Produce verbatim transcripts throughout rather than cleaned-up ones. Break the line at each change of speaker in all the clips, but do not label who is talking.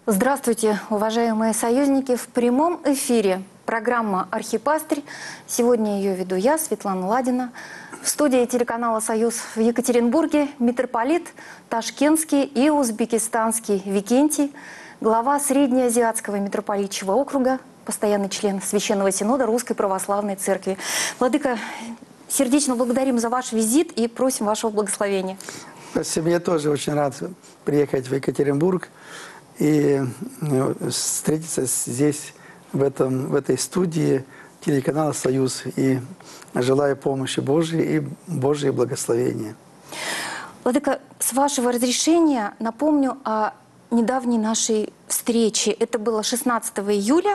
Здравствуйте, уважаемые союзники! В прямом эфире программа «Архипастырь». Сегодня ее веду я, Светлана Ладина. В студии телеканала «Союз» в Екатеринбурге митрополит Ташкентский и Узбекистанский Викентий, глава Среднеазиатского митрополитчего округа, постоянный член Священного Синода Русской Православной Церкви. Владыка, сердечно благодарим за ваш визит и просим вашего благословения.
Спасибо, я тоже очень рад приехать в Екатеринбург и встретиться здесь, в, этом, в этой студии телеканала «Союз». И желаю помощи Божьей и Божьего благословения.
Владыка, с вашего разрешения напомню о недавней нашей встрече. Это было шестнадцатого июля.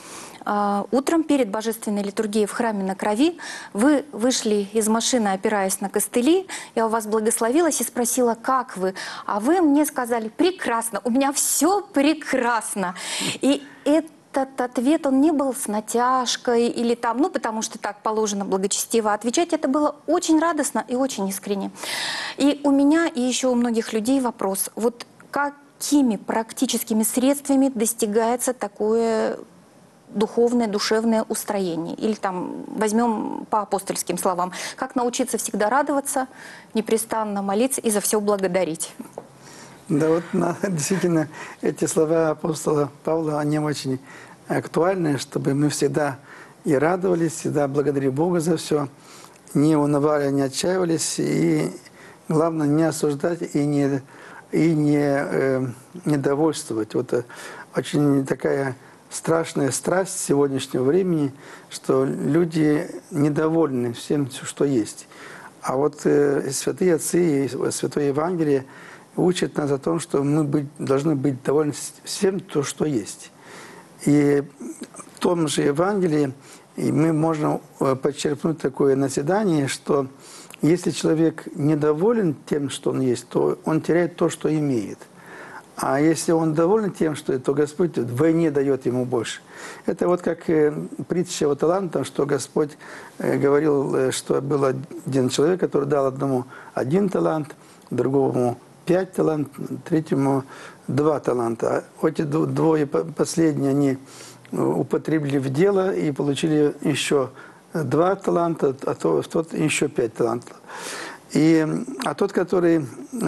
Утром перед божественной литургией в храме на Крови вы вышли из машины, опираясь на костыли. Я у вас благословилась и спросила, как вы? А вы мне сказали, прекрасно, у меня все прекрасно. И этот ответ, он не был с натяжкой или там, ну, потому что так положено благочестиво отвечать. Это было очень радостно и очень искренне. И у меня, и еще у многих людей вопрос. Вот какими практическими средствами достигается такое духовное, душевное устроение? Или там возьмем по апостольским словам. Как научиться всегда радоваться, непрестанно молиться и за все благодарить?
Да, вот действительно эти слова апостола Павла, они очень актуальны, чтобы мы всегда и радовались, всегда благодарили Бога за все, не унывали, не отчаивались, и главное не осуждать и не, и не э, недовольствовать. Вот очень такая страшная страсть сегодняшнего времени, что люди недовольны всем, что есть. А вот э, святые отцы и Святое Евангелие учат нас о том, что мы быть, должны быть довольны всем, то, что есть. И в том же Евангелии мы можем подчеркнуть такое назидание, что если человек недоволен тем, что он есть, то он теряет то, что имеет. А если он доволен тем, что то Господь вдвойне дает ему больше. Это вот как э, притча о талантах, что Господь э, говорил, э, что был один человек, который дал одному один талант, другому пять талантов, третьему два таланта. А эти двое последние они употребили в дело и получили еще два таланта, а то, тот еще пять талантов. И, а тот, который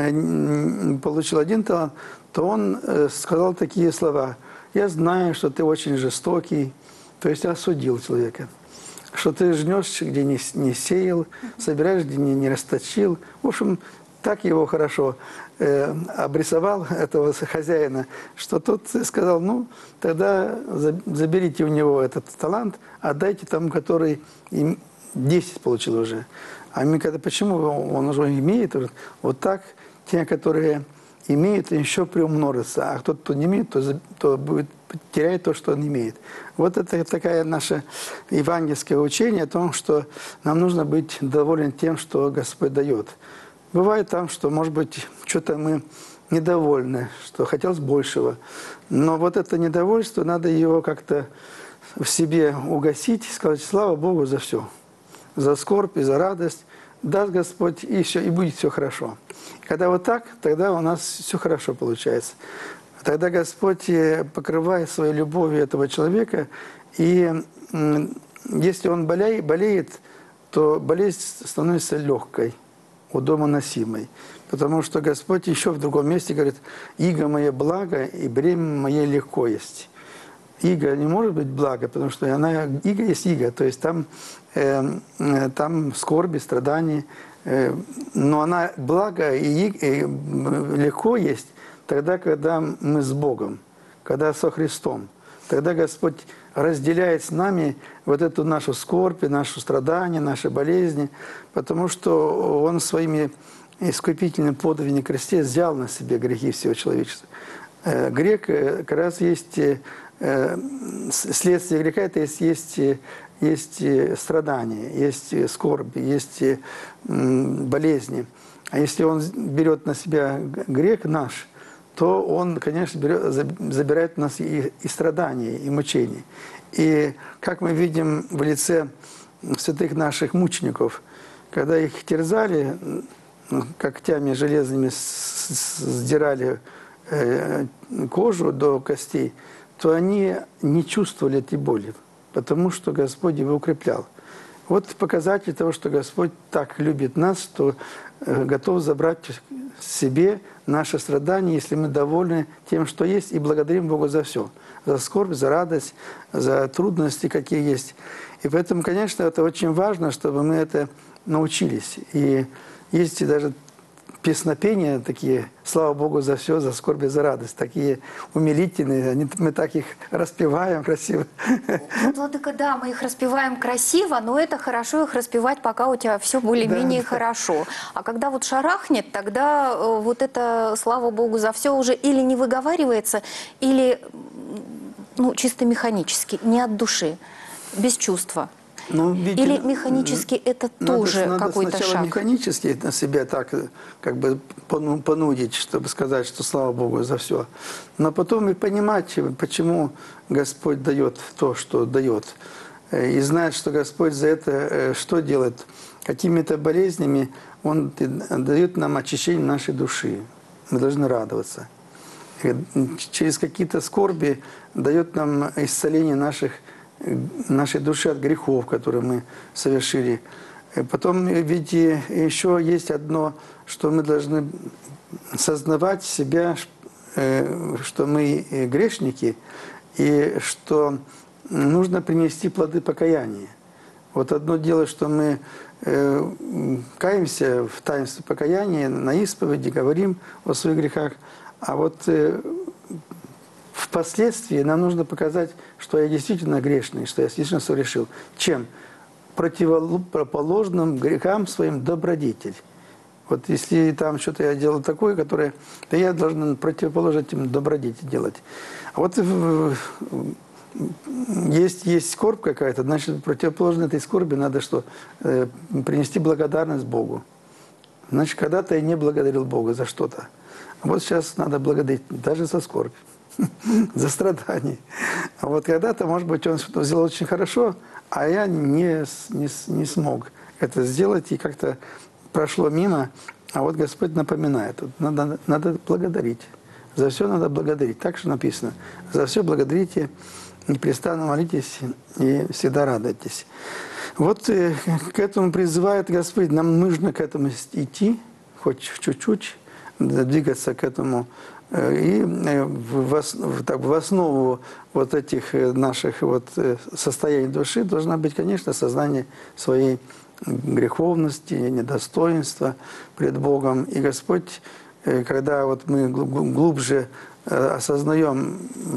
получил один талант, то он сказал такие слова: «Я знаю, что ты очень жестокий», то есть осудил человека, что ты жнешь, где не, не сеял, собираешь, где не, не расточил. В общем, так его хорошо э, обрисовал, этого хозяина, что тот сказал: ну, тогда заберите у него этот талант, отдайте тому, который им десять получил уже. А мы когда, почему он уже имеет? Вот так те, которые имеют, еще приумножится, а кто-то, кто не имеет, то, то будет теряет то, что он имеет. Вот это такая наше евангельское учение о том, что нам нужно быть довольны тем, что Господь дает. Бывает там, что, может быть, что-то мы недовольны, что хотелось большего. Но вот это недовольство, надо его как-то в себе угасить, сказать: слава Богу за все. За скорбь и за радость. Даст Господь, и все, и будет все хорошо. Когда вот так, тогда у нас все хорошо получается. Тогда Господь покрывает своей любовью этого человека, и если он болеет, болеет, то болезнь становится легкой, удомоносимой. Потому что Господь еще в другом месте говорит: «Иго мое благо, и бремя мое легко есть». Иго не может быть благо, потому что она, иго есть иго, то есть там, э, там скорби, страдания, э, но она благо и, и легко есть тогда, когда мы с Богом, когда со Христом. Тогда Господь разделяет с нами вот эту нашу скорбь, нашу страдания, наши болезни, потому что Он своими искупительными подвигами на кресте взял на себе грехи всего человечества. Э, грех как раз есть... Следствие греха – это есть, есть, есть страдания, есть скорбь, есть болезни. А если он берет на себя грех наш, то он, конечно, берет, забирает у нас и, и страдания, и мучения. И как мы видим в лице святых наших мучеников, когда их терзали, когтями железными сдирали э, кожу до костей, то они не чувствовали этой боли, потому что Господь его укреплял. Вот показатель того, что Господь так любит нас, что э, готов забрать себе наше страдание, если мы довольны тем, что есть, и благодарим Бога за все. За скорбь, за радость, за трудности, какие есть. И поэтому, конечно, это очень важно, чтобы мы это научились. И есть и даже песнопения такие, слава Богу за все, за скорбь и за радость, такие умилительные, они, мы так их распеваем красиво.
Вот, Владыка, да, мы их распеваем красиво, но это хорошо их распевать, пока у тебя все более-менее да, хорошо. А когда вот шарахнет, тогда э, вот это, слава Богу за все, уже или не выговаривается, или ну, чисто механически, не от души, без чувства.
Ну, видите,
или механически это
надо,
тоже
надо
какой-то
сначала
шаг?
Механически на себя так как бы понудить, чтобы сказать, что слава Богу за все. Но потом и понимать, почему Господь дает то, что дает. И знать, что Господь за это что делает? Какими-то болезнями Он дает нам очищение нашей души. Мы должны радоваться. И через какие-то скорби дает нам исцеление наших нашей души от грехов, которые мы совершили. Потом, ведь еще есть одно, что мы должны сознавать себя, что мы грешники, и что нужно принести плоды покаяния. Вот одно дело, что мы каемся в таинстве покаяния, на исповеди, говорим о своих грехах, а вот впоследствии нам нужно показать, что я действительно грешный, что я действительно согрешил. Чем? Противоположным грехам своим добродетель. Вот если там что-то я делал такое, которое, то я должен противоположить им добродетель делать. А вот есть, есть скорбь какая-то, значит, противоположно этой скорби надо что? Э, принести благодарность Богу. Значит, когда-то я не благодарил Бога за что-то. А вот сейчас надо благодарить даже за скорбь. За страдания. А вот когда-то, может быть, он что-то сделал очень хорошо, а я не, не, не смог это сделать, и как-то прошло мимо. А вот Господь напоминает, вот надо, надо благодарить. За все надо благодарить. Так же написано. За все благодарите, непрестанно молитесь и всегда радуйтесь. Вот э, к этому призывает Господь. Нам нужно к этому идти, хоть чуть-чуть, двигаться к этому. И в, так, в основу вот этих наших вот состояний души должна быть, конечно, сознание своей греховности, недостоинства пред Богом. И Господь, когда вот мы глубже осознаем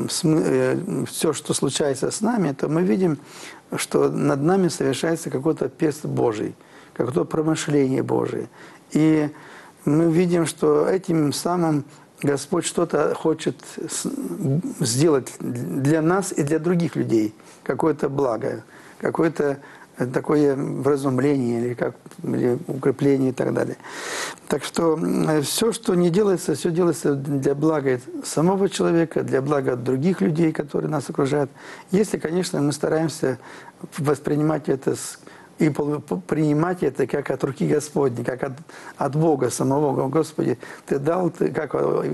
все, что случается с нами, то мы видим, что над нами совершается какой-то перст Божий, какое-то промышление Божие. И мы видим, что этим самым Господь что-то хочет сделать для нас и для других людей. Какое-то благо, какое-то такое вразумление или, как, или укрепление и так далее. Так что все, что не делается, все делается для блага самого человека, для блага других людей, которые нас окружают. Если, конечно, мы стараемся воспринимать это с и принимать это как от руки Господней, как от, от Бога самого. Господи, Ты дал, ты, как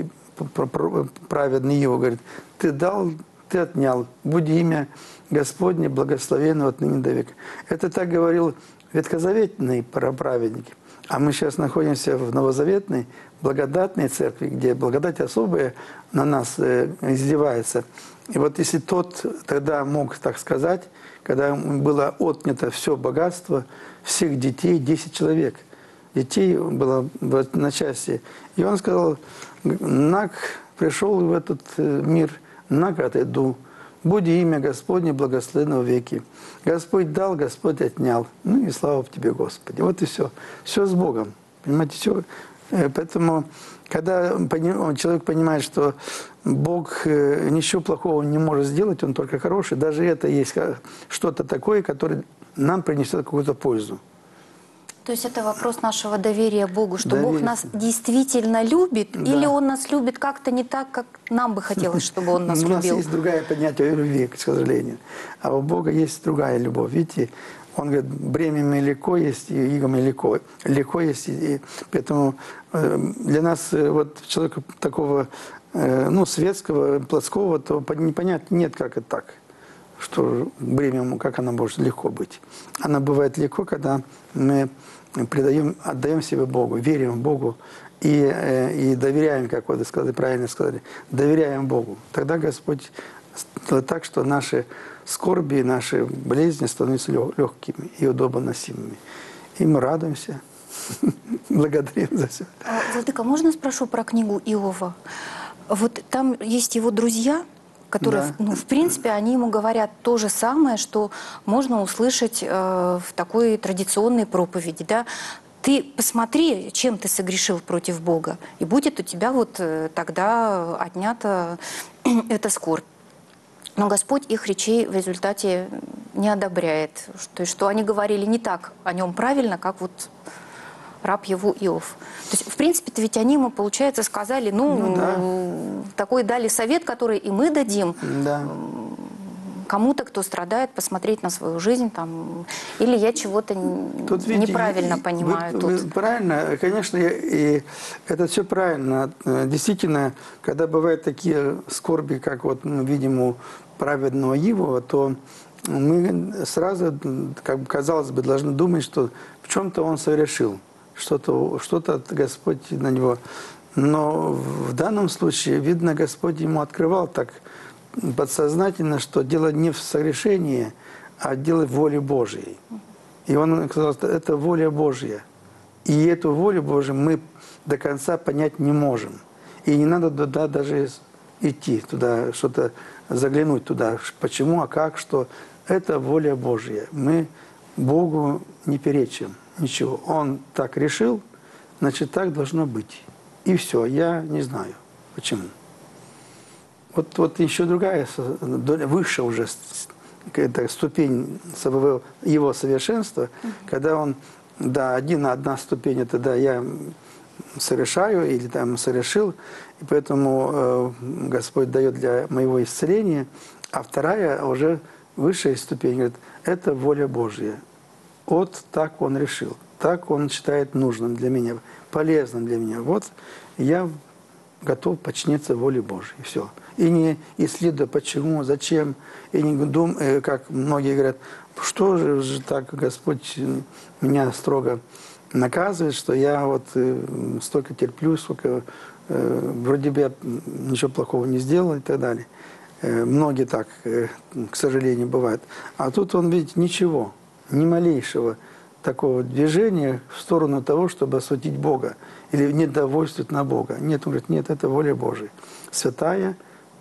праведный Иов говорит, Ты дал, Ты отнял. Будь имя Господне благословенно от ныне до века. Это так говорил ветхозаветный праведник. А мы сейчас находимся в новозаветной, благодатной церкви, где благодать особая на нас изливается. И вот если тот тогда мог так сказать, когда было отнято все богатство всех детей, десять человек. Детей было в одночасье. И он сказал, наг пришел в этот мир, наг отойду. Будь имя Господне благословенно в веки. Господь дал, Господь отнял. Ну и слава тебе, Господи. Вот и все. Все с Богом. Понимаете, все. Поэтому, когда человек понимает, что Бог ничего плохого не может сделать, Он только хороший, даже это есть что-то такое, которое нам принесет какую-то пользу.
То есть это вопрос нашего доверия Богу, что
Доверие.
Бог нас действительно любит, да. Или Он нас любит как-то не так, как нам бы хотелось, чтобы Он нас любил.
У нас есть другое понятие любви, к сожалению. А у Бога есть другая любовь. Видите, Он говорит, бремя легко есть, и игом легко, легко есть. И, и поэтому э, для нас, э, вот человека такого, э, ну, светского, плотского, то непонятно, нет, как это так, что бремя, как она может легко быть. Она бывает легко, когда мы предаем, отдаем себе Богу, верим Богу и, э, и доверяем, как вы сказали, правильно сказали, доверяем Богу. Тогда Господь сделает так, что наши скорби, наши болезни становятся легкими и удобно носимыми. И мы радуемся, благодарим за все.
Владыка, можно спрошу про книгу Иова? Вот там есть его друзья, которые,
Да.
ну, в принципе, они ему говорят то же самое, что можно услышать э, в такой традиционной проповеди, да? Ты посмотри, чем ты согрешил против Бога, и будет у тебя вот э, тогда отнята эта скорбь. Но Господь их речей в результате не одобряет. То есть, что они говорили не так о нем правильно, как вот раб его Иов. То есть, в принципе-то ведь они ему, получается, сказали, ну,
Ну, да.
такой дали совет, который и мы дадим
Да.
кому-то, кто страдает, посмотреть на свою жизнь, там, или я чего-то
Тут, видите,
неправильно
и- и-
понимаю.
вы-
тут.
вы правильно, конечно, и это все правильно. Действительно, когда бывают такие скорби, как вот мы видим у праведного Иова, то мы сразу, как бы казалось бы, должны думать, что в чем-то он совершил, что-то, что-то Господь на него. Но в данном случае, видно, Господь ему открывал так подсознательно, что дело не в согрешении, а дело в воле Божьей. И он сказал, что это воля Божья. И эту волю Божью мы до конца понять не можем. И не надо туда даже идти, туда что-то заглянуть туда. Почему, а как, что. Это воля Божья. Мы Богу не перечим ничего. Он так решил, значит, так должно быть. И все. Я не знаю, почему. Вот, вот еще другая, выше уже это ступень своего, его совершенства, когда он, да, один, одна ступень, это да, я совершаю или там совершил, и поэтому э, Господь дает для моего исцеления, а вторая уже высшая ступень, говорит, это воля Божья. Вот так он решил, так он считает нужным для меня, полезным для меня. Вот я готов подчиниться воле Божьей, и все. И не исследуя, почему, зачем, и не думая, как многие говорят, что же так Господь меня строго наказывает, что я вот столько терплю, сколько вроде бы я ничего плохого не сделал и так далее. Многие так, к сожалению, бывает. А тут он, видите, ничего, ни малейшего такого движения в сторону того, чтобы осудить Бога или недовольствовать на Бога. Нет, он говорит, нет, это воля Божия. Святая,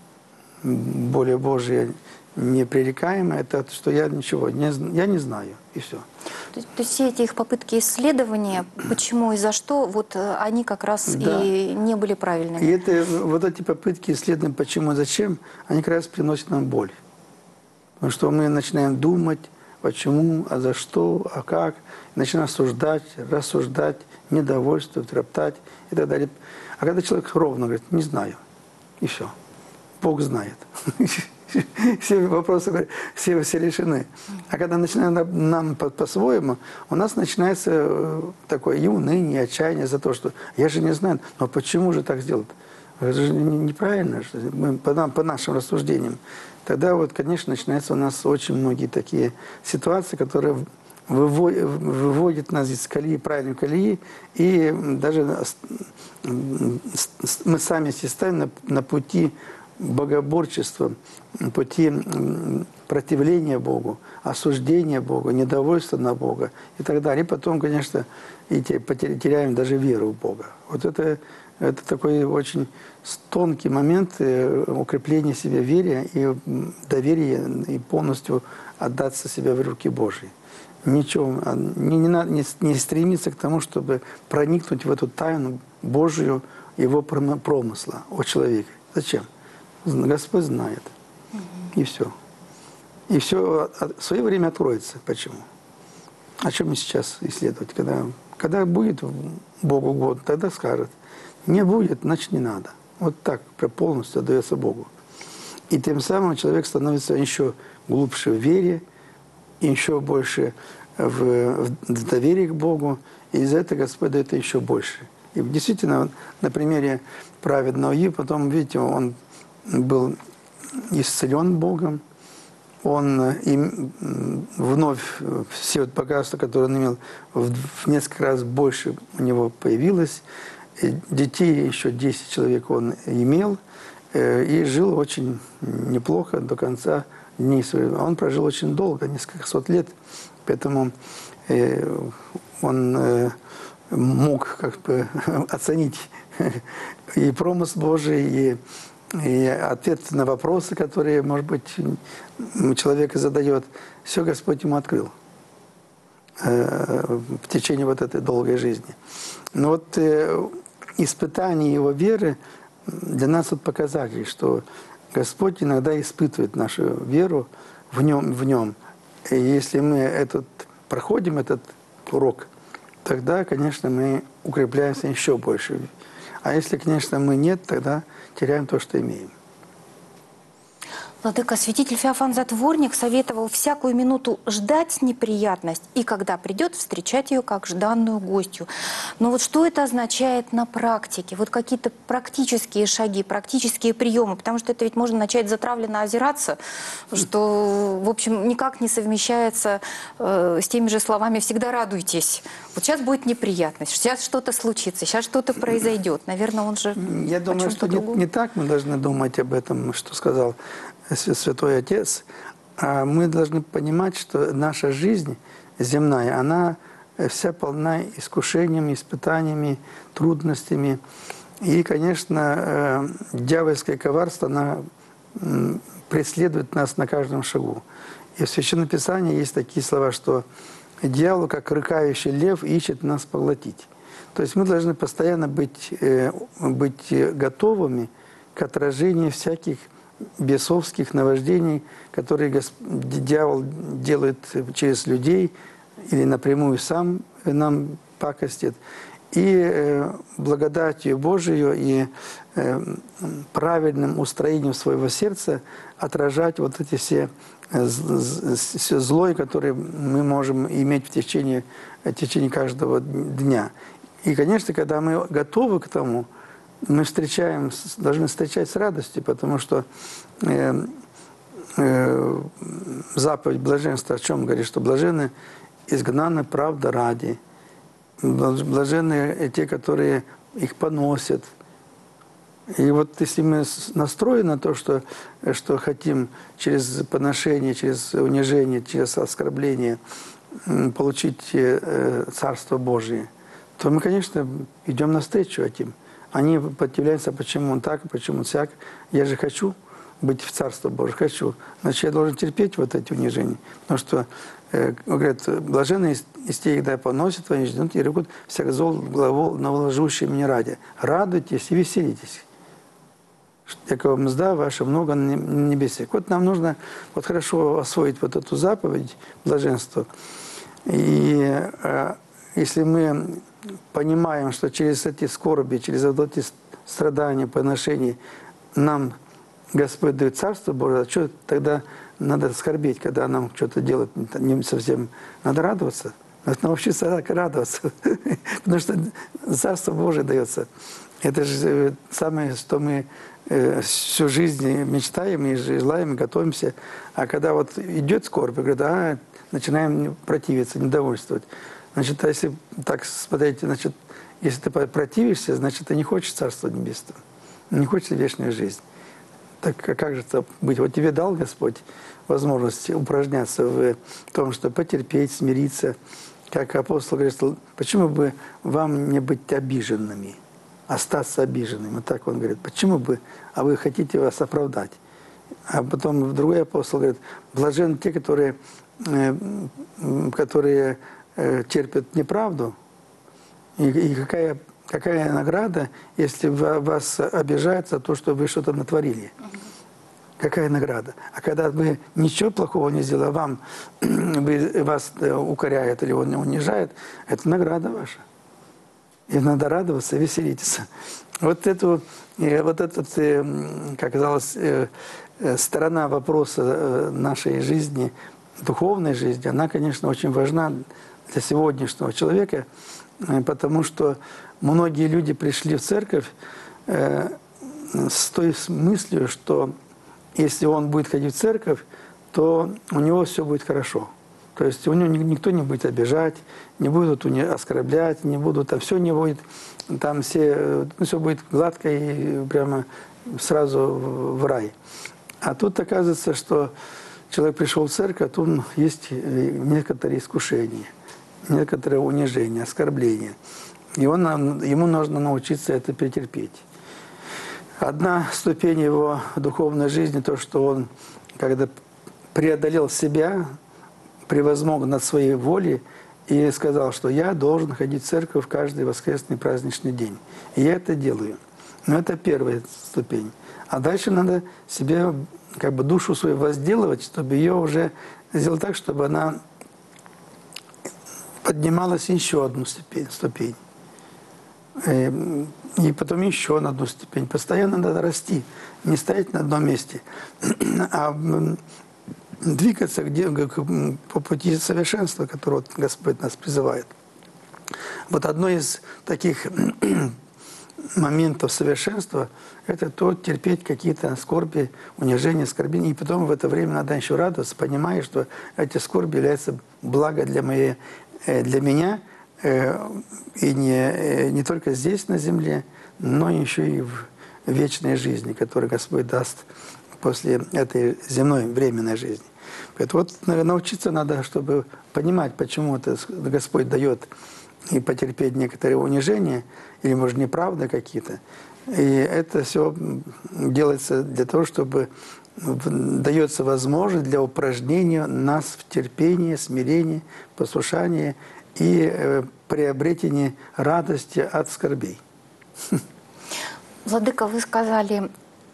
воля Божья непререкаемая, это что я ничего, не, я не знаю, и все.
То есть, то есть все эти их попытки исследования, почему и за что, вот э, они как раз
Да.
и не были правильными.
И это, вот эти попытки исследования, почему, зачем, они как раз приносят нам боль. Потому что мы начинаем думать, почему, а за что, а как, начинаем осуждать, рассуждать, недовольствовать, роптать и так далее. А когда человек ровно говорит, не знаю, и все, Бог знает. Все вопросы, говорят, все, все решены. А когда начинаем нам по-своему, у нас начинается такое и уныние, и отчаяние за то, что я же не знаю, но почему же так сделать? Это же неправильно, мы, по, нам, по нашим рассуждениям. Тогда вот, конечно, начинаются у нас очень многие такие ситуации, которые выводят, выводят нас из колеи, правильной колеи, и даже мы сами себя ставим на, на пути богоборчества, пути противления Богу, осуждения Бога, недовольства на Бога и так далее. И потом, конечно, и теряем даже веру в Бога. Вот это, это такой очень тонкий момент укрепления себя в вере и доверия, и полностью отдаться себе в руки Божьи. Ничего, не, не, надо, не, не стремиться к тому, чтобы проникнуть в эту тайну Божью, его промысла о человеке. Зачем? Господь знает. И все. И все в свое время откроется. Почему? О чем мы сейчас исследовать? Когда, когда будет Богу угодно, тогда скажет. Не будет, значит не надо. Вот так полностью отдается Богу. И тем самым человек становится еще глубже в вере, еще больше в, в доверии к Богу, и из этого Господь дает еще больше. И действительно, на примере праведного Иова, потом, видите, он был исцелен Богом, он им вновь все вот богатства, которые он имел, в, в несколько раз больше у него появилось. И детей еще десять человек он имел, э, и жил очень неплохо до конца дней своих. Он прожил очень долго, несколько сот лет, поэтому э, он э, мог как бы оценить и промысл Божий, и И ответ на вопросы, которые, может быть, человек задает, все Господь ему открыл э, в течение вот этой долгой жизни. Но вот э, испытание его веры для нас вот показатель, что Господь иногда испытывает нашу веру в нем. В нем. И если мы этот, проходим этот урок, тогда, конечно, мы укрепляемся еще больше. А если, конечно, мы нет, тогда теряем то, что имеем.
Владыка, святитель Феофан Затворник советовал всякую минуту ждать неприятность и, когда придет, встречать ее как жданную гостью. Но вот что это означает на практике? Вот какие-то практические шаги, практические приемы, потому что это ведь можно начать затравленно озираться, что, в общем, никак не совмещается э, с теми же словами «всегда радуйтесь». Вот сейчас будет неприятность, сейчас что-то случится, сейчас что-то произойдет. Наверное, он же
Я думаю, что не, не так мы должны думать об этом, что сказал Святой Отец. А мы должны понимать, что наша жизнь земная, она вся полна искушениями, испытаниями, трудностями. И, конечно, дьявольское коварство, оно преследует нас на каждом шагу. И в Священном Писании есть такие слова, что дьявол, как рыкающий лев, ищет нас поглотить. То есть мы должны постоянно быть, быть готовыми к отражению всяких бесовских наваждений, которые Госп... дьявол делает через людей или напрямую сам нам пакостит. И э, благодатью Божию и э, правильным устроением своего сердца отражать вот эти все, все зло, которые мы можем иметь в течение, в течение каждого дня. И, конечно, когда мы готовы к тому, мы встречаем, должны встречать с радостью, потому что э, э, заповедь блаженства о чем говорит, что блаженны изгнаны правда ради, блаженны те, которые их поносят. И вот если мы настроены на то, что, что хотим через поношение, через унижение, через оскорбление получить э, Царство Божие, то мы, конечно, идем навстречу этим. Они противляются, почему он так, почему всяк. Я же хочу быть в Царство Божие, хочу. Значит, я должен терпеть вот эти унижения. Потому что, э, говорят, блаженные из тех, когда поносят, они ждут и рекут всяк зол главу навложивший мне ради. Радуйтесь и веселитесь. Якова мзда ваша много на небесе. Вот нам нужно вот хорошо освоить вот эту заповедь блаженства. И э, если мы понимаем, что через эти скорби, через вот эти страдания, поношения нам Господь дает Царство Божие, а что тогда надо скорбеть, когда нам что-то делать не совсем? Надо радоваться. Надо научиться так радоваться. Потому что Царство Божие дается. Это же самое, что мы всю жизнь мечтаем и желаем, и готовимся. А когда вот идет скорбь, говорят, а, начинаем противиться, недовольствовать. Значит, если так смотреть, значит, если ты противишься, значит, ты не хочешь Царства Небесного, не хочешь вечную жизнь. Так как же это быть? Вот тебе дал Господь возможность упражняться в том, что потерпеть, смириться. Как апостол говорит, почему бы вам не быть обиженными, остаться обиженными? Вот так он говорит, почему бы, а вы хотите вас оправдать? А потом другой апостол говорит, блаженны те, которые, которые терпят неправду, и, и какая, какая награда, если вас обижают за то, что вы что-то натворили. Какая награда? А когда вы ничего плохого не сделали, а вам, вы, вас укоряют или он унижает, это награда ваша. И надо радоваться, веселиться. Вот эту, вот этот, как казалось, сторона вопроса нашей жизни духовной жизни, она, конечно, очень важна для сегодняшнего человека, потому что многие люди пришли в церковь э, с той мыслью, что если он будет ходить в церковь, то у него все будет хорошо. То есть у него никто не будет обижать, не будут оскорблять, не будут, там все не будет, там все, ну, все будет гладко и прямо сразу в, в рай. А тут оказывается, что человек пришел в церковь, а тут есть некоторые искушения, некоторое унижение, оскорбление. И он, ему нужно научиться это претерпеть. Одна ступень его духовной жизни, то, что он, когда преодолел себя, превозмог над своей волей и сказал, что я должен ходить в церковь каждый воскресный праздничный день. И я это делаю. Но это первая ступень. А дальше надо себе, как бы, душу свою возделывать, чтобы ее уже сделать так, чтобы она поднималась еще одну ступень. ступень. И потом еще на одну ступень. Постоянно надо расти, не стоять на одном месте, а двигаться где, по пути совершенства, которого Господь нас призывает. Вот одно из таких моментов совершенства – это то, терпеть какие-то скорби, унижения, оскорбления. И потом в это время надо еще радоваться, понимая, что эти скорби являются благо для, моей, для меня, и не, не только здесь, на земле, но еще и в вечной жизни, которую Господь даст после этой земной временной жизни. Поэтому вот, наверное, научиться надо, чтобы понимать, почему это Господь дает и потерпеть некоторые унижения, или, может, неправды какие-то. И это все делается для того, чтобы дается возможность для упражнения нас в терпении, смирении, послушании и э, приобретении радости от скорбей.
Владыка, вы сказали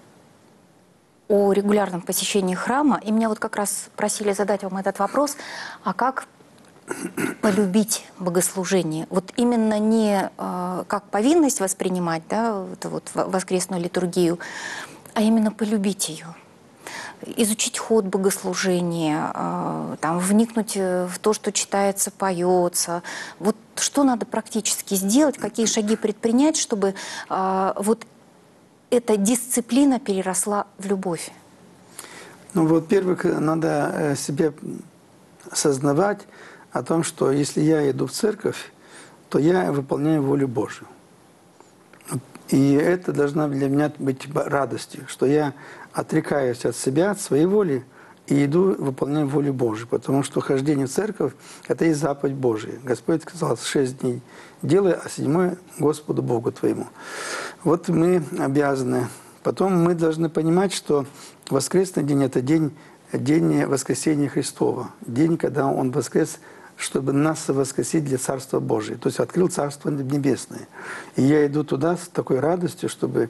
о регулярном посещении храма, и меня вот как раз просили задать вам этот вопрос, а как полюбить богослужение? Вот именно не э, как повинность воспринимать, да, это вот воскресную литургию, а именно полюбить ее. Изучить ход богослужения, э, там, вникнуть в то, что читается, поется. Вот что надо практически сделать, какие шаги предпринять, чтобы э, вот эта дисциплина переросла в любовь?
Ну, во-первых, надо себе осознавать о том, что если я иду в церковь, то я выполняю волю Божию. И это должна для меня быть радостью, что я отрекаюсь от себя, от своей воли, и иду выполняю волю Божию. Потому что хождение в церковь – это и заповедь Божия. Господь сказал, шесть дней делай, а седьмой – Господу Богу твоему. Вот мы обязаны. Потом мы должны понимать, что воскресный день – это день, день воскресения Христова. День, когда Он воскрес, чтобы нас воскресить для Царства Божия. То есть открыл Царство Небесное. И я иду туда с такой радостью, чтобы,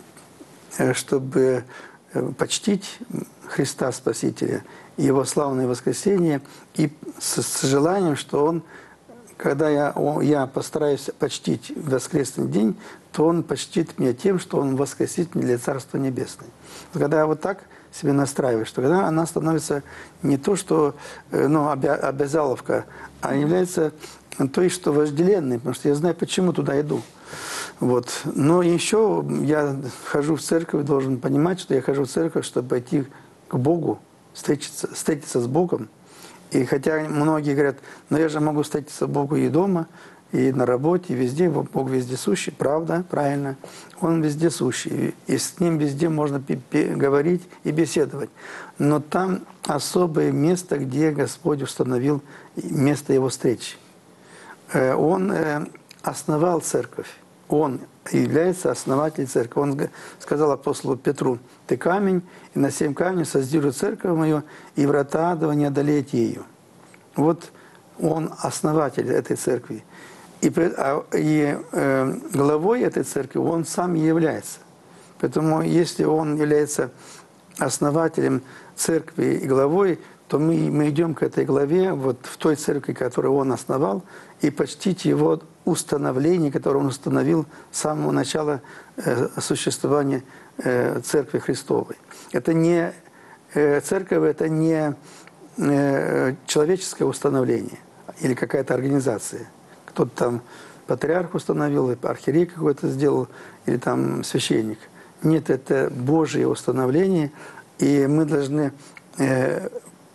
чтобы почтить Христа Спасителя, Его славное воскресение, и с, с желанием, что Он, когда я, я постараюсь почтить воскресный день, то Он почтит меня тем, что Он воскресит меня для Царства Небесного. Когда я вот так себе настраиваю, что когда она становится не то, что ну, обязаловка, а является той, что вожделенной, потому что я знаю, почему туда иду. Вот. Но еще я хожу в церковь, должен понимать, что я хожу в церковь, чтобы пойти к Богу, встретиться, встретиться с Богом. И хотя многие говорят, но я же могу встретиться с Богом и дома, и на работе, и везде, Бог вездесущий, правда, правильно, Он вездесущий, и с Ним везде можно говорить и беседовать. Но там особое место, где Господь установил место Его встречи. Он основал церковь, Он является основателем церкви. Он сказал апостолу Петру, ты камень, и на семь камней создирую церковь мою, и врата адова не одолеют ее. Вот Он основатель этой церкви. И, и э, главой этой церкви Он сам и является. Поэтому если Он является основателем церкви и главой, то мы, мы идем к этой главе, вот в той церкви, которую Он основал, и почтить Его установление, которое Он установил с самого начала э, существования э, Церкви Христовой. Это не, э, церковь – это не э, человеческое установление или какая-то организация. Кто-то там патриарх установил, архиерей какой-то сделал, или там священник. Нет, это Божие установление, и мы должны э,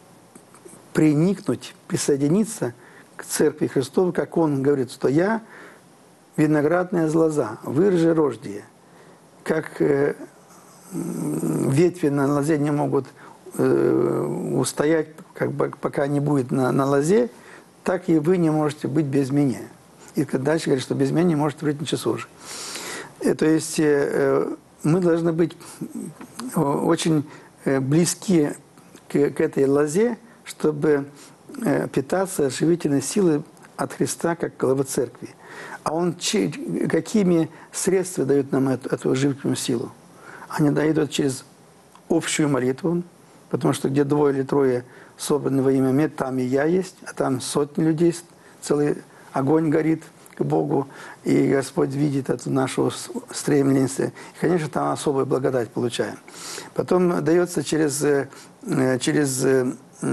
приникнуть, присоединиться к Церкви Христовой, как Он говорит, что я виноградная лоза, вы же рождие. Как э, ветви на лозе не могут э, устоять, как бы, пока не будет на, на лозе, так и вы не можете быть без меня. И дальше говорит, что без меня не может быть ничего служить. Э, то есть э, мы должны быть очень близки к, к этой лозе, чтобы э, питаться живительной силой от Христа, как главы Церкви. А Он чи, какими средствами дает нам эту, эту живительную силу? Они дают через общую молитву, потому что где двое или трое собраны во имя Меня, там и я есть, а там сотни людей, целый огонь горит к Богу, и Господь видит эту нашу стремленность. И, конечно, там особую благодать получаем. Потом дается через, через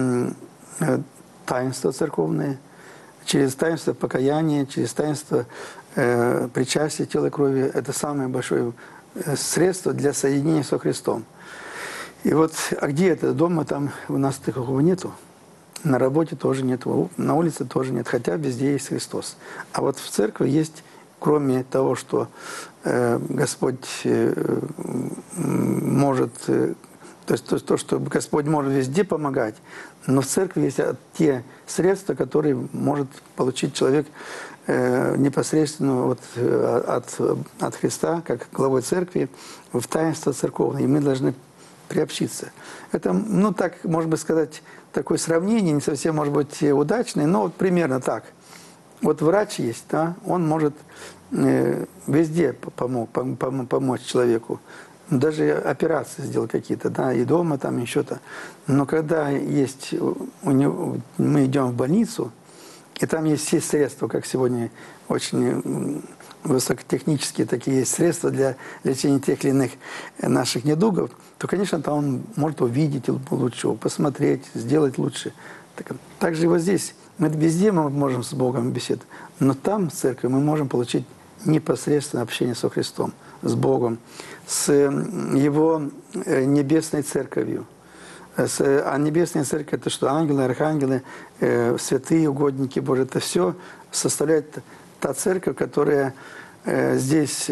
таинство церковное, через таинство покаяния, через таинство э, причастия тела и крови. Это самое большое средство для соединения со Христом. И вот, а где это? Дома там у нас такого нету. На работе тоже нет, на улице тоже нет, хотя везде есть Христос. А вот в церкви есть, кроме того, что э, Господь э, может, э, то есть то, то, что Господь может везде помогать, но в церкви есть те средства, которые может получить человек э, непосредственно вот, от, от Христа, как главой церкви, в таинство церковное, и мы должны приобщиться. Это, ну так, можно бы сказать, такое сравнение, не совсем, может быть, удачное, но вот примерно так. Вот врач есть, да, он может э, везде помог, пом, пом, помочь человеку. Даже операции сделать какие-то, да, и дома там, и что-то. Но когда есть, у него, мы идем в больницу, и там есть все средства, как сегодня очень высокотехнические такие есть средства для лечения тех или иных наших недугов, то, конечно, там он может увидеть лучше, посмотреть, сделать лучше. Так, так же и вот здесь. Мы везде мы можем с Богом беседовать, но там, в церкви, мы можем получить непосредственное общение со Христом, с Богом, с Его небесной церковью. А небесная церковь – это что? Ангелы, архангелы, святые, угодники Божии. Это все составляет та церковь, которая здесь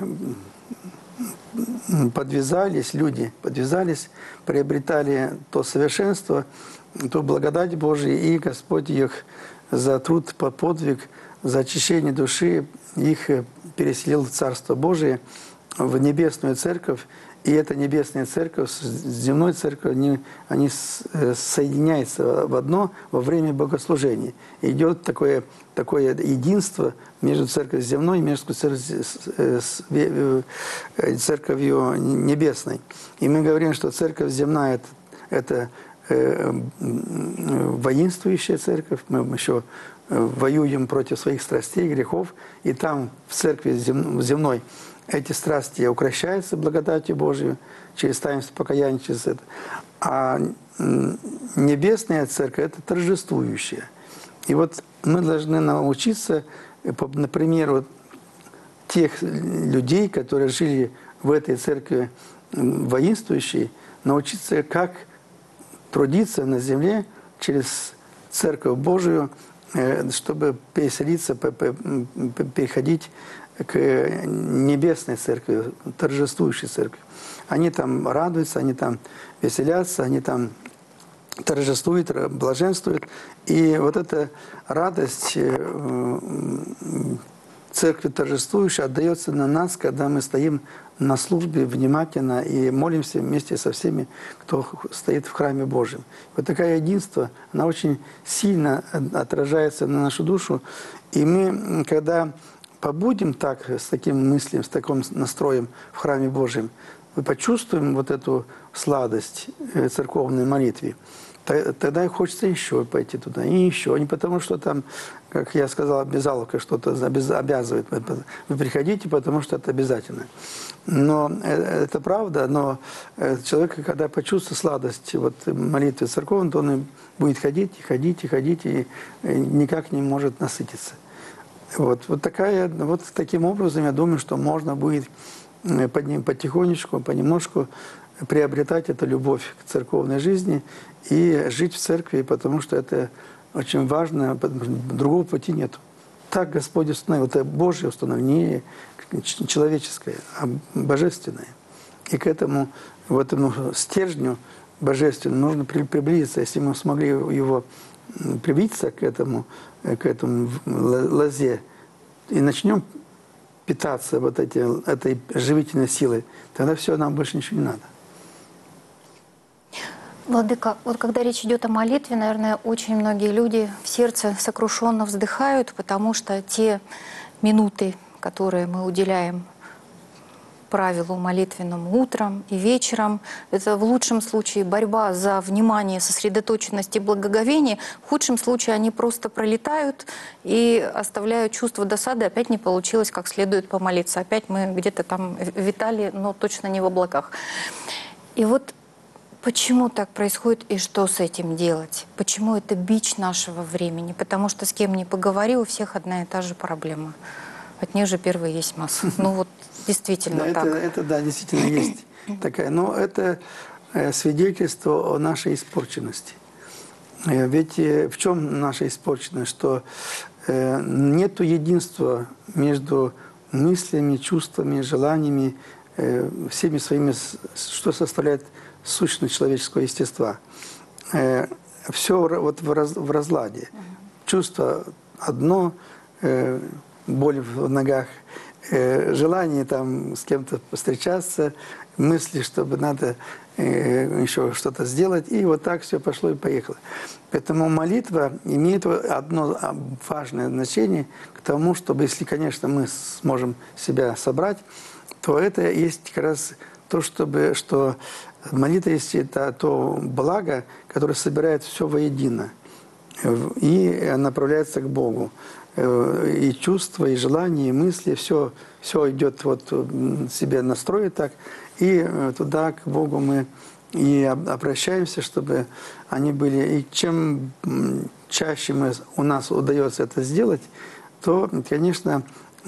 подвязались, люди подвязались, приобретали то совершенство, ту благодать Божию, и Господь их за труд, подвиг, за очищение души, их переселил в Царство Божие, в небесную церковь. И эта небесная церковь с земной церковью, они, они соединяются в одно во время богослужения. Идет такое, такое единство между церковью земной и между церковью небесной. И мы говорим, что церковь земная – это, это воинствующая церковь. Мы еще воюем против своих страстей, грехов. И там, в церкви земной, эти страсти укрощаются благодатью Божией через таинство покаяния, через это. А небесная церковь – это торжествующая. И вот мы должны научиться, на примеру тех людей, которые жили в этой церкви воинствующей, научиться, как трудиться на земле через Церковь Божию, чтобы переселиться, переходить к небесной церкви, торжествующей церкви. Они там радуются, они там веселятся, они там торжествуют, блаженствуют. И вот эта радость церкви торжествующей отдается на нас, когда мы стоим на службе внимательно и молимся вместе со всеми, кто стоит в храме Божьем. Вот такое единство, она очень сильно отражается на нашу душу. И мы, когда побудем так, с таким мыслью, с таким настроем в храме Божьем, мы почувствуем вот эту сладость церковной молитвы, тогда и хочется еще пойти туда, и еще. Не потому, что там, как я сказал, обязаловка что-то обязывает. Вы приходите, потому что это обязательно. Но это правда, но человек, когда почувствует сладость вот, молитвы церковной, то он будет ходить, и ходить, и ходить, и никак не может насытиться. Вот, вот, такая, вот таким образом, я думаю, что можно будет потихонечку, понемножку приобретать эту любовь к церковной жизни и жить в церкви, потому что это очень важно, другого пути нет. Так Господь установил, это Божье установление, не человеческое, а божественное. И к этому, в этому стержню божественному нужно приблизиться. Если мы смогли его приблизиться к этому, к этому лозе и начнем питаться вот эти, этой живительной силой, тогда все, нам больше ничего не надо.
Владыка, вот когда речь идет о молитве, наверное, очень многие люди в сердце сокрушенно вздыхают, потому что те минуты, которые мы уделяем правилу молитвенному утром и вечером, это в лучшем случае борьба за внимание, сосредоточенность и благоговение. В худшем случае они просто пролетают и оставляют чувство досады. Опять не получилось как следует помолиться. Опять мы где-то там витали, но точно не в облаках. И вот почему так происходит и что с этим делать? Почему это бич нашего времени? Потому что с кем ни поговори, у всех одна и та же проблема. От нее же первый есть масса. Ну вот действительно
да,
так.
Это, это да, действительно есть такая. Но это свидетельство о нашей испорченности. Ведь в чем наша испорченность? Что нету единства между мыслями, чувствами, желаниями, всеми своими, что составляет сущность человеческого естества. Все вот в, раз, в разладе. Чувство одно, боль в ногах, желание там с кем-то встречаться, мысли, чтобы надо еще что-то сделать, и вот так все пошло и поехало. Поэтому молитва имеет одно важное значение к тому, чтобы, если, конечно, мы сможем себя собрать, то это есть как раз то, чтобы, что молитва есть это то благо, которое собирает все воедино и направляется к Богу. И чувства, и желания, и мысли, все, все идет, вот себе настроить так, и туда к Богу мы и обращаемся, чтобы они были. И чем чаще мы, у нас удается это сделать, то, конечно,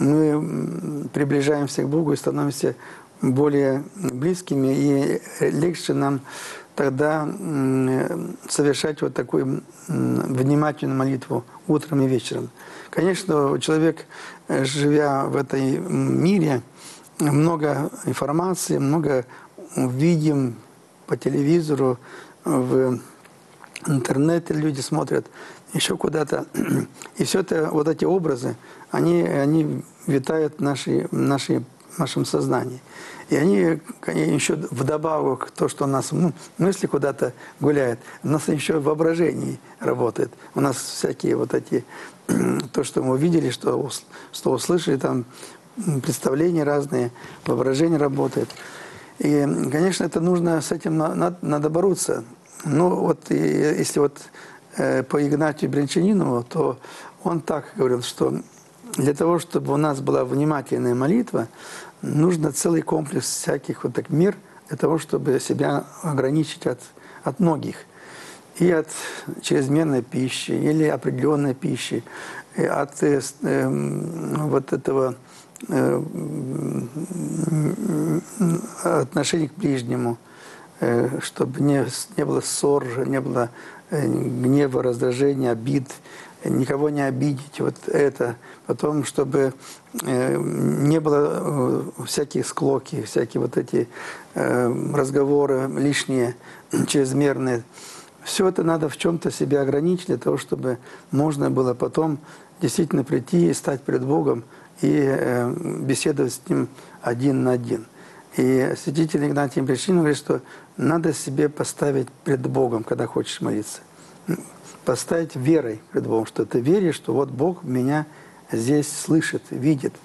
мы приближаемся к Богу и становимся более близкими, и легче нам тогда совершать вот такую внимательную молитву утром и вечером. Конечно, человек, живя в этой мире, много информации, много видим по телевизору, в интернете люди смотрят, еще куда-то. И все это, вот эти образы, они, они витают в нашей, нашей, нашем сознании. И они, они еще вдобавок, то, что у нас мысли куда-то гуляют, у нас еще воображение работает. У нас всякие вот эти, то, что мы увидели, что, что услышали, там представления разные, воображение работает. И, конечно, это нужно, с этим надо, надо бороться. Ну, вот, и, если вот э, по Игнатию Брянчанинову, то он так говорил, что для того, чтобы у нас была внимательная молитва, нужно целый комплекс всяких вот так мер для того, чтобы себя ограничить от, от многих. И от чрезмерной пищи, или определенной пищи, и от э, э, вот этого э, отношения к ближнему, э, чтобы не, не было ссор, не было э, гнева, раздражения, обид, никого не обидеть, вот это. Потом, чтобы э, не было э, всякие склоки, всякие вот эти э, разговоры лишние, чрезмерные. Все это надо в чем-то себя ограничить, для того, чтобы можно было потом действительно прийти и стать перед Богом и э, беседовать с Ним один на один. И святитель Игнатий Брянчанинов говорит, что надо себе поставить пред Богом, когда хочешь молиться. Поставить верой пред Богом, что ты веришь, что вот Бог меня здесь слышит, видит.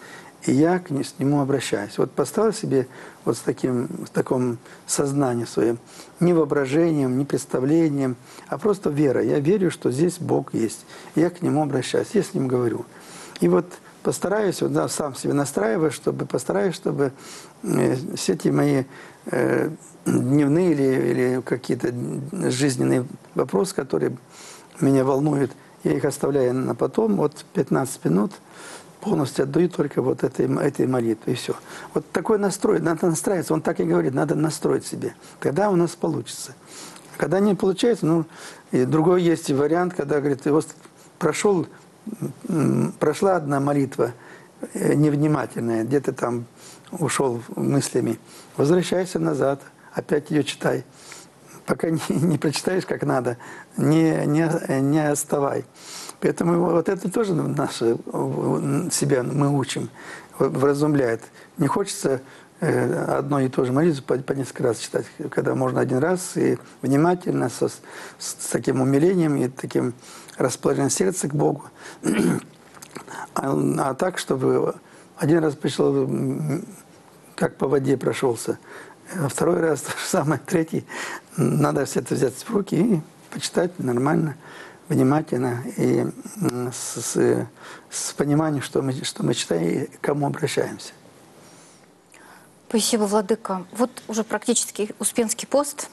и я к нему, с нему обращаюсь. Вот поставил себе вот с таким, в таком сознании своем, не воображением, не представлением, а просто вера. Я верю, что здесь Бог есть. Я к нему обращаюсь, я с ним говорю. И вот постараюсь, вот, да, сам себе настраиваю, чтобы постараюсь, чтобы э, все эти мои э, дневные или, или какие-то жизненные вопросы, которые меня волнуют, я их оставляю на потом, вот пятнадцать минут, полностью отдаю только вот этой, этой молитве, и все. Вот такой настрой, надо настраиваться, он так и говорит, надо настроить себе. Тогда у нас получится. Когда не получается, ну, и другой есть вариант, когда, говорит, вот прошел, прошла одна молитва невнимательная, где-то там ушел мыслями, возвращайся назад, опять ее читай. Пока не, не прочитаешь как надо, не, не, не отставай. Поэтому вот это тоже наше, себя мы учим, вразумляет. Не хочется одно и то же молитву по, по несколько раз читать, когда можно один раз и внимательно, со, с, с таким умилением и таким расположением сердца к Богу. А, а так, чтобы один раз пришел, как по воде прошелся, а второй раз то же самое, третий, надо все это взять в руки и почитать нормально, внимательно и с, с, с пониманием, что мы, что мы читаем и к кому обращаемся.
Спасибо, Владыка. Вот уже практически Успенский пост.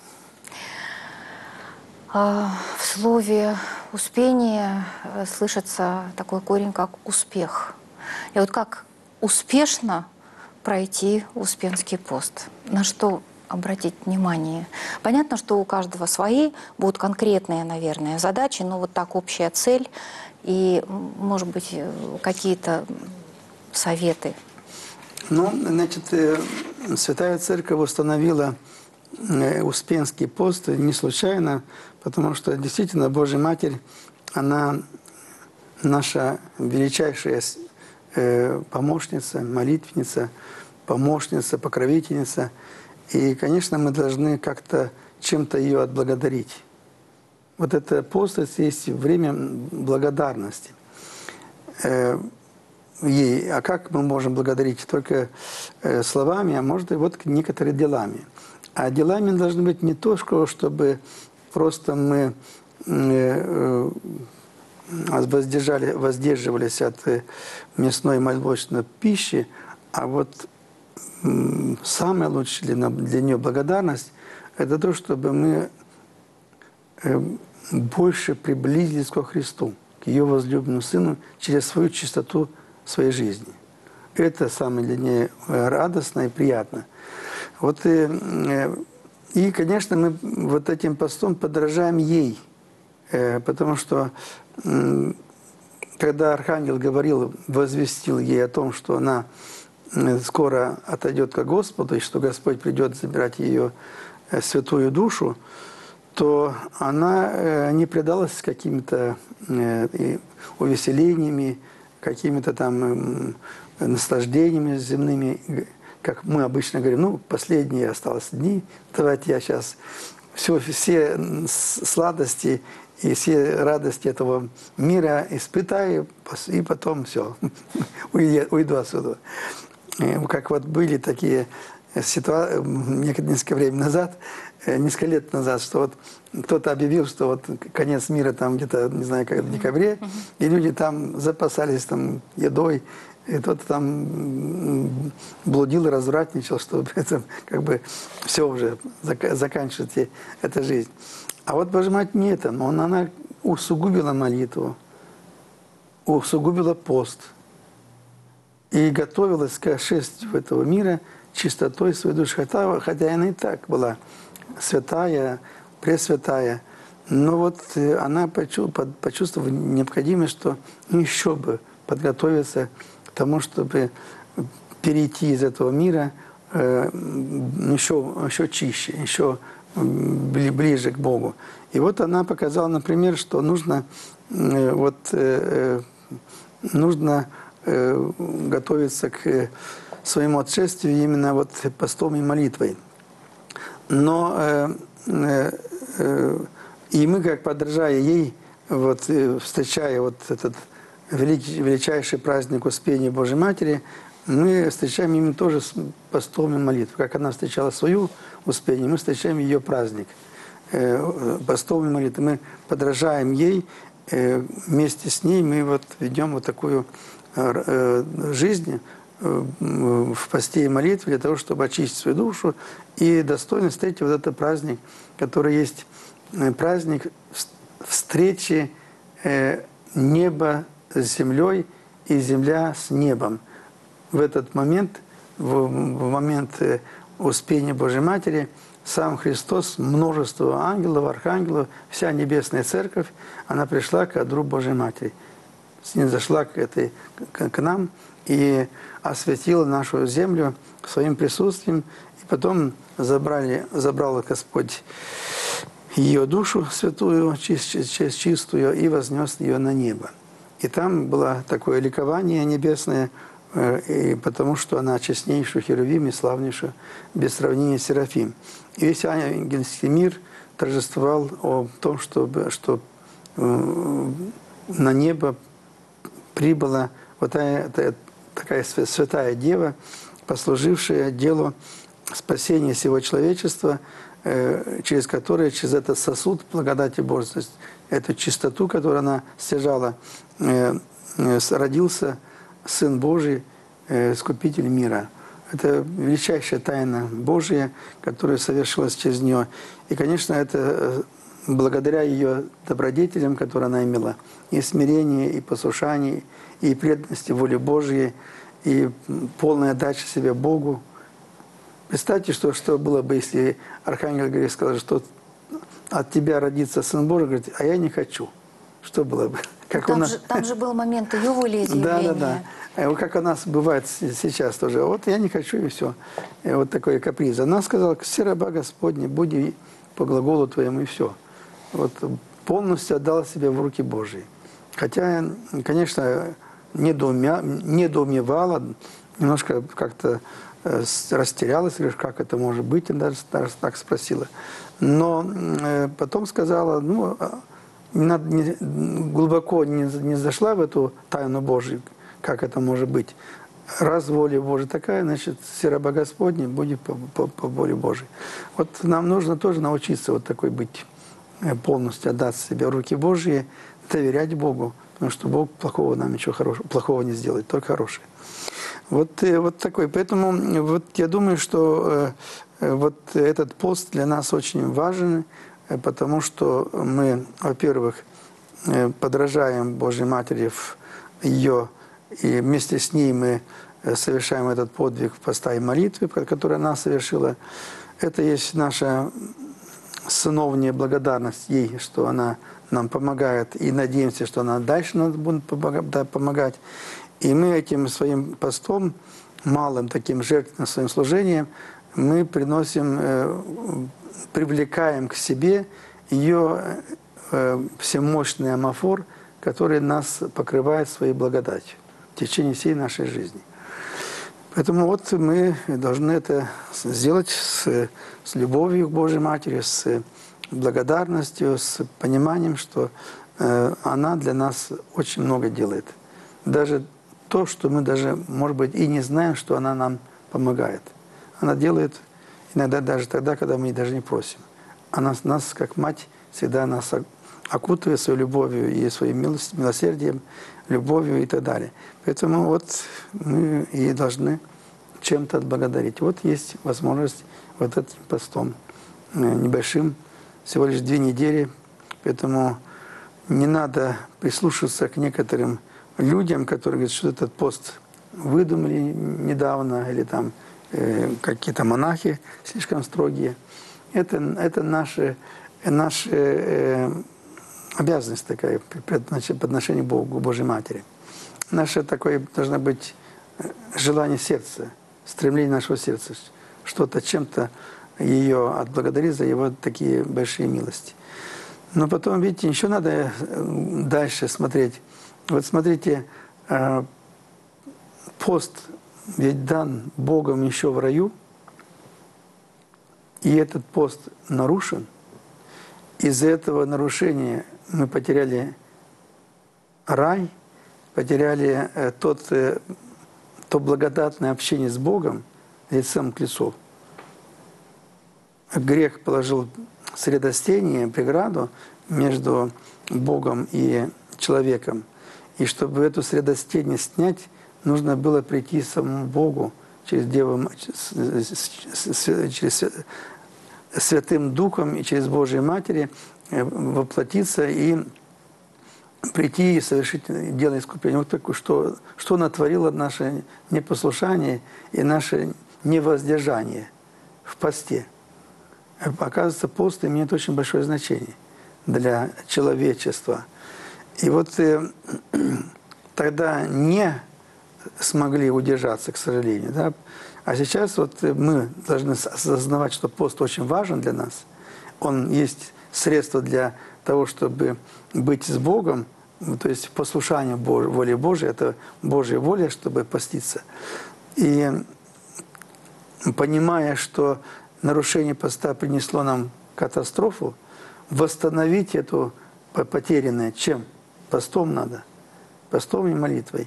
В слове «успение» слышится такой корень, как «успех». И вот как успешно пройти Успенский пост? На что обратить внимание? Понятно, что у каждого свои, будут конкретные, наверное, задачи, но вот так общая цель и, может быть, какие-то советы.
Ну, значит, Святая Церковь установила Успенский пост не случайно, потому что действительно Божья Матерь, она наша величайшая помощница, молитвенница, помощница, покровительница. И, конечно, мы должны как-то чем-то ее отблагодарить. Вот это пост есть время благодарности ей. А как мы можем благодарить? Только словами, а может и вот некоторыми делами. А делами должны быть не то, чтобы просто мы воздержали, воздерживались от мясной и молочной пищи, а вот самая лучшая для, для нее благодарность – это то, чтобы мы больше приблизились ко Христу, к ее возлюбленному Сыну через свою чистоту своей жизни. Это самое для нее радостно и приятно. Вот и, и, конечно, мы вот этим постом подражаем ей, потому что когда Архангел говорил, возвестил ей о том, что она скоро отойдет к Господу, и что Господь придет забирать ее святую душу, то она не предалась какими-то увеселениями, какими-то там наслаждениями земными, как мы обычно говорим, ну, последние осталось дни, давайте я сейчас все, все сладости и все радости этого мира испытаю, и потом все, уйду отсюда. Как вот были такие ситуации несколько времени назад, несколько лет назад, что вот кто-то объявил, что вот конец мира там где-то, не знаю, как в декабре, и люди там запасались там едой, и кто-то там блудил и развратничал, чтобы это как бы все уже заканчивать эта жизнь. А вот Божья Мать не это, но она, она усугубила молитву, усугубила пост и готовилась к шествию этого мира чистотой своей души. Хотя, хотя она и так была святая, пресвятая, но вот она почувствовала необходимость, что еще бы подготовиться к тому, чтобы перейти из этого мира еще, еще чище, еще ближе к Богу. И вот она показала, например, что нужно, вот, нужно готовиться к своему отшествию именно вот постом и молитвой. Но э, э, и мы, как подражая ей, вот, встречая вот этот велич, величайший праздник Успения Божьей Матери, мы встречаем именно тоже с постом и молитвой. Как она встречала свою Успение, мы встречаем ее праздник э, постом и молитвой. Мы подражаем ей, э, вместе с ней мы вот ведем вот такую э, э, жизнь э, в посте и молитве для того, чтобы очистить свою душу и достойно встретить вот этот праздник, который есть э, праздник встречи э, неба с землей и земля с небом. В этот момент, в, в момент Успения Божьей Матери, сам Христос, множество ангелов, архангелов, вся небесная церковь, она пришла к одру Божьей Матери. Снизошла к, этой, к, к нам и осветила нашу землю своим присутствием. И потом забрали, забрал Господь ее душу святую, чистую, и вознес ее на небо. И там было такое ликование небесное, и потому что она честнейшую Херувим и славнейшую, без сравнения Серафим. И весь ангельский мир торжествовал о том, чтобы, что на небо прибыла вот такая, такая святая Дева, послужившая делу спасения всего человечества, через которое, через этот сосуд благодати Божьей, то есть эту чистоту, которую она стяжала, родился Сын Божий, Искупитель мира. Это величайшая тайна Божья, которая совершилась через нее. И, конечно, это благодаря ее добродетелям, которые она имела, и смирение, и послушание, и преданности воле Божьей, и полная отдача себе Богу. Представьте, что, что было бы, если Архангел Гавриил сказал, что от тебя родится Сын Божий, говорит, а я не хочу. Что было бы? Как
там,
у нас...
же, там же был момент ее волеизъявления.
Да, да, да. Как у нас бывает сейчас тоже. Вот я не хочу, и все. И вот такое каприз. Она сказала, все раба Господни, буди по глаголу твоему, и все. Вот полностью отдала себя в руки Божьи. Хотя, конечно, недоумя... недоумевала, немножко как-то растерялась, как это может быть, она даже, даже так спросила. Но потом сказала, ну, не, глубоко не, не зашла в эту тайну Божию, как это может быть. Раз воля Божия такая, значит, все раба Господни будет по, по, по воле Божией. Вот нам нужно тоже научиться вот такой быть, полностью отдаться себе в руки Божьи, доверять Богу, потому что Бог плохого нам ничего хорошего, плохого не сделает, только хорошее. Вот, вот такой. Поэтому вот я думаю, что вот этот пост для нас очень важен, потому что мы, во-первых, подражаем Божьей Матери в ее, и вместе с ней мы совершаем этот подвиг поста и молитвы, который она совершила. Это есть наша сыновняя благодарность ей, что она нам помогает, и надеемся, что она дальше нам будет помогать. И мы этим своим постом, малым таким жертвенным своим служением, мы приносим, привлекаем к себе ее всемощный амафор, который нас покрывает своей благодатью в течение всей нашей жизни. Поэтому вот мы должны это сделать с, с любовью к Божьей Матери, с благодарностью, с пониманием, что э, она для нас очень много делает. Даже то, что мы даже, может быть, и не знаем, что она нам помогает. Она делает иногда даже тогда, когда мы даже не просим. Она нас, как мать, всегда нас окутывает своей любовью и своим милосердием, любовью и так далее. Поэтому вот мы и должны чем-то отблагодарить. Вот есть возможность вот этим постом небольшим, всего лишь две недели. Поэтому не надо прислушиваться к некоторым людям, которые говорят, что этот пост выдумали недавно, или там э, какие-то монахи слишком строгие. Это, это наша, наша э, обязанность такая по отношению к Богу, к Божьей Матери. Наше такое должно быть желание сердца, стремление нашего сердца, что-то чем-то ее отблагодарить за его такие большие милости. Но потом, видите, еще надо дальше смотреть. Вот смотрите, пост ведь дан Богом еще в раю, и этот пост нарушен. Из-за этого нарушения мы потеряли рай, потеряли э, тот, э, то благодатное общение с Богом лицом к лицу. Грех положил средостение, преграду между Богом и человеком. И чтобы эту средостение снять, нужно было прийти самому Богу через Деву, через Святым Духом и через Божию Матери воплотиться и прийти и совершить дело искупления. Вот такое, что, что натворило наше непослушание и наше невоздержание в посте. Оказывается, пост имеет очень большое значение для человечества. И вот э, тогда не смогли удержаться, к сожалению. Да? А сейчас вот мы должны осознавать, что пост очень важен для нас. Он есть средство для того, чтобы быть с Богом, то есть послушание воле Божией, это Божья воля, чтобы поститься. И понимая, что нарушение поста принесло нам катастрофу, восстановить эту потерянное чем? Постом надо. Постом и молитвой.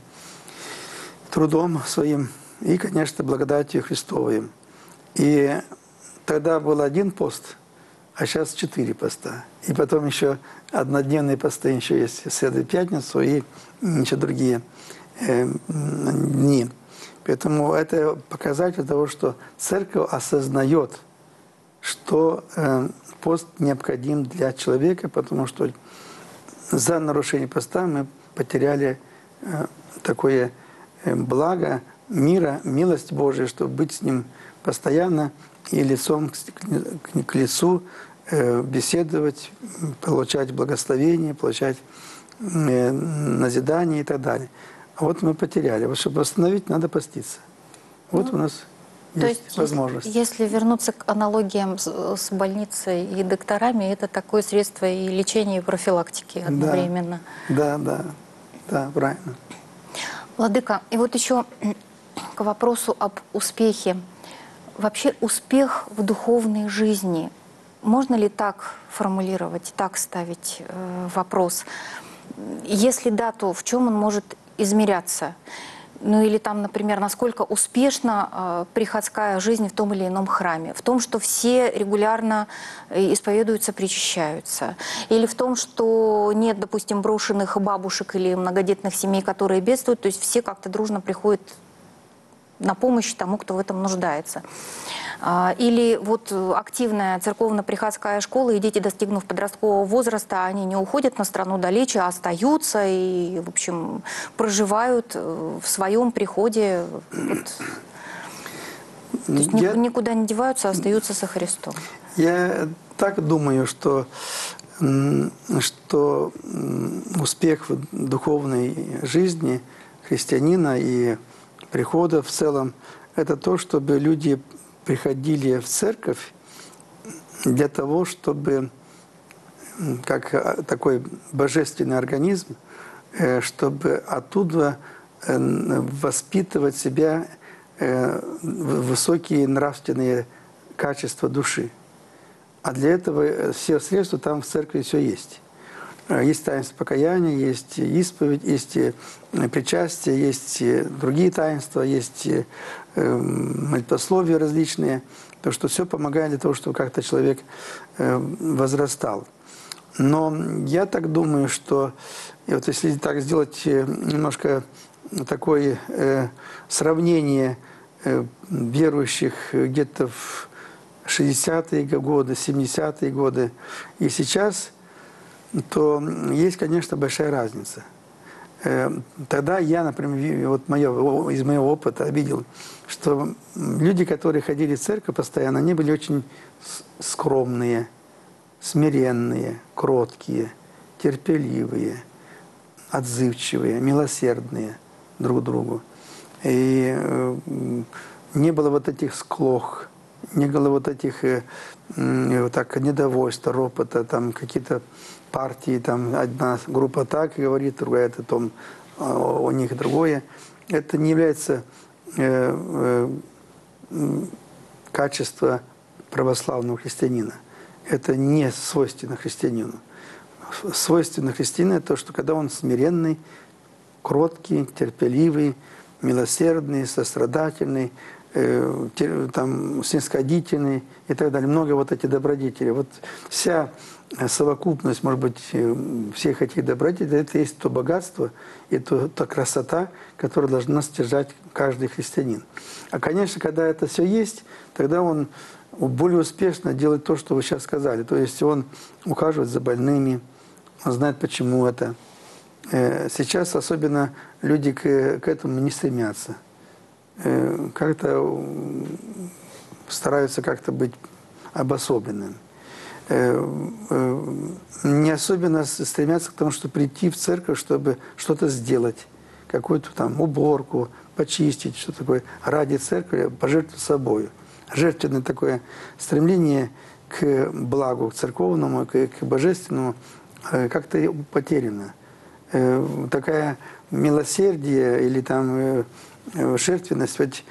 Трудом своим и, конечно, благодатью Христовой. И тогда был один пост, а сейчас четыре поста. И потом еще однодневные посты еще есть в среду и пятницу, и еще другие э, дни. Поэтому это показатель того, что церковь осознает, что э, пост необходим для человека, потому что за нарушение поста мы потеряли э, такое э, благо мира, милость Божия, чтобы быть с Ним постоянно и лицом к, к, к лицу, э, беседовать, получать благословение, получать э, назидание и так далее. А вот мы потеряли. Вот чтобы восстановить, надо поститься. Вот ну, у нас
то
есть, есть возможность.
Если, если вернуться к аналогиям с, с больницей и докторами, это такое средство и лечения, и профилактики одновременно.
Да, да, да, да, правильно.
Владыка, и вот еще к вопросу об успехе. Вообще успех в духовной жизни, можно ли так формулировать, так ставить э, вопрос? Если да, то в чем он может измеряться? Ну или там, например, насколько успешна э, приходская жизнь в том или ином храме? В том, что все регулярно исповедуются, причащаются? Или в том, что нет, допустим, брошенных бабушек или многодетных семей, которые бедствуют, то есть все как-то дружно приходят на помощь тому, кто в этом нуждается? Или вот активная церковно-приходская школа, и дети, достигнув подросткового возраста, они не уходят на страну далече, а остаются и, в общем, проживают в своем приходе. Вот. То есть я, никуда не деваются, а остаются со Христом.
Я так думаю, что, что успех в духовной жизни христианина и прихода в целом – это то, чтобы люди приходили в церковь для того, чтобы, как такой божественный организм, чтобы оттуда воспитывать себя высокие нравственные качества души. А для этого все средства там в церкви все есть. Есть таинство покаяния, есть исповедь, есть причастие, есть другие таинства, есть молитвословия различные. То, что все помогает для того, чтобы как-то человек возрастал. Но я так думаю, что и вот если так сделать немножко такое сравнение верующих где-то в шестидесятые годы, семидесятые годы и сейчас, то есть, конечно, большая разница. Тогда я, например, вот моё, из моего опыта видел, что люди, которые ходили в церковь постоянно, они были очень скромные, смиренные, кроткие, терпеливые, отзывчивые, милосердные друг к другу. И не было вот этих склок, не было вот этих вот так, недовольства, ропота, там какие-то партии, там одна группа так говорит, другая это том, у них другое. Это не является э, э, качество православного христианина. Это не свойственно христианину. Свойственно христианину то, что когда он смиренный, кроткий, терпеливый, милосердный, сострадательный, э, тер, там, снисходительный и так далее. Много вот этих добродетелей. Вот вся совокупность, может быть, всех этих добродетелей, это есть то богатство и то, та красота, которая должна стяжать каждый христианин. А, конечно, когда это все есть, тогда он более успешно делает то, что вы сейчас сказали. То есть он ухаживает за больными, он знает, почему это. Сейчас особенно люди к, к этому не стремятся. Как-то стараются как-то быть обособленными. Не особенно стремятся к тому, чтобы прийти в церковь, чтобы что-то сделать, какую-то там уборку, почистить, что такое, ради церкви, пожертвовать собой. Жертвенное такое стремление к благу, к церковному, к, к божественному, как-то потеряно. Такая милосердие или там жертвенность, ведь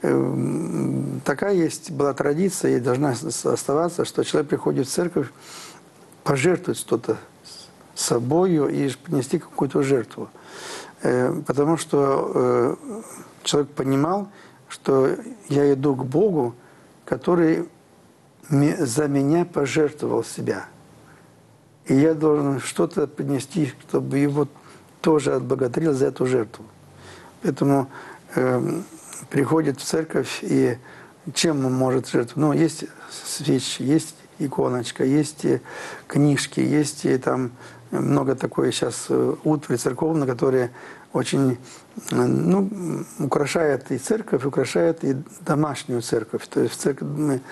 такая есть, была традиция и должна оставаться, что человек приходит в церковь пожертвовать что-то собою и принести какую-то жертву. Потому что человек понимал, что я иду к Богу, который за меня пожертвовал себя. И я должен что-то принести, чтобы его тоже отблагодарил за эту жертву. Поэтому э, приходит в церковь, и чем он может жертвовать? Ну, есть свечи, есть иконочка, есть книжки, есть там много такой сейчас утвари церковной, которые очень, ну, украшает и церковь, украшает и домашнюю церковь, то есть церковь